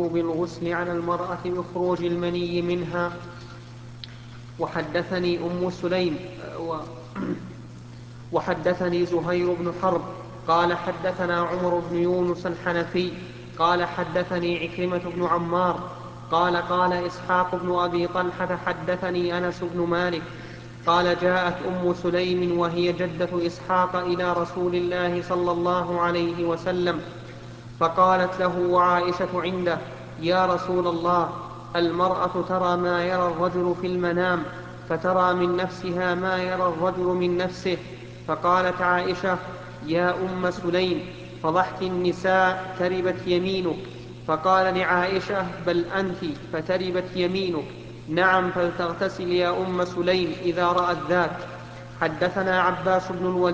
بالغسل على المرأة بخروج المني منها. وحدثني زهير بن حرب قال حدثنا عمر بن يونس الحنفي قال حدثني عكرمة بن عمار قال إسحاق بن أبي طلحة حدثني أنس بن مالك قال جاءت أم سليم وهي جدة إسحاق إلى رسول الله صلى الله عليه وسلم فقالت له وعائشة عنده: يا رسول الله، المرأة ترى ما يرى الرجل في المنام، فترى من نفسها ما يرى الرجل من نفسه. فقالت عائشة: يا أم سليم، فضحت النساء، تربت يمينك. فقال لعائشة: بل أنت، فتربت يمينك. نعم، فلتغتسل يا أم سليم إذا رأت ذاك. حدثنا عباس بن الوليد